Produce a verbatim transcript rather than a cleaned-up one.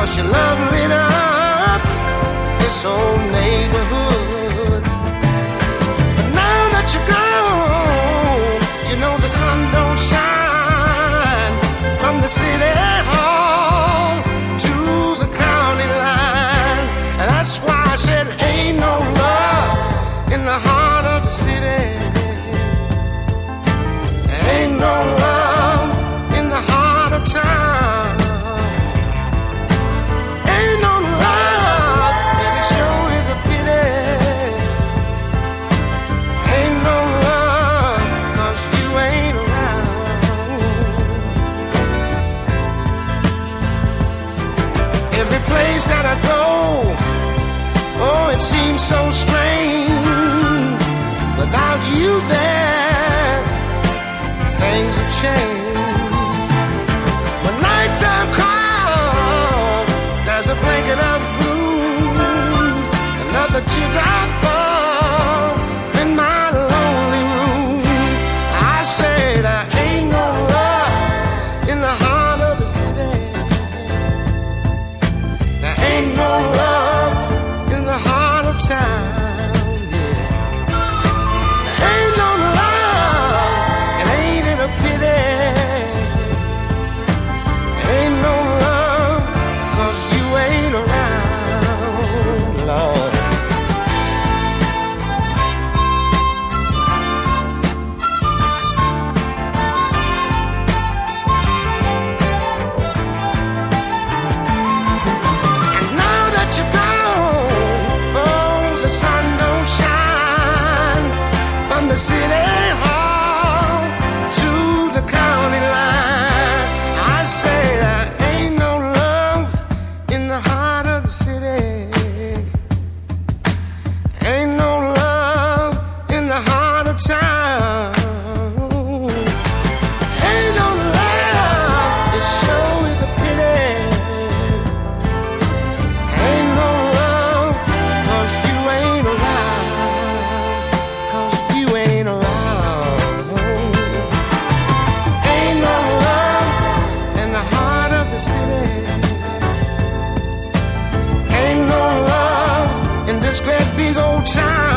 'cause your love lit up this whole neighborhood. But now that you're gone, you know the sun don't shine from the city hall to the county line. And that's why I said ain't no love in the heart of the city. Ain't no love in the heart of town. Ain't no love, and it sure is a pity. Ain't no love, 'cause you ain't around. Every place that I go, oh, it seems so strange. Without you there, things have changed. When nighttime comes, there's a blanket of gloom. Another teardrop falls in my lonely room. I say there ain't no love in the heart of the city. There ain't no love in the heart of town. City hall to the county line. I say there ain't no love in the heart of the city. Ain't no love in the heart of town. Ain't no love, it sure is a pity. Ain't no love, 'cause you ain't around. This great big old town.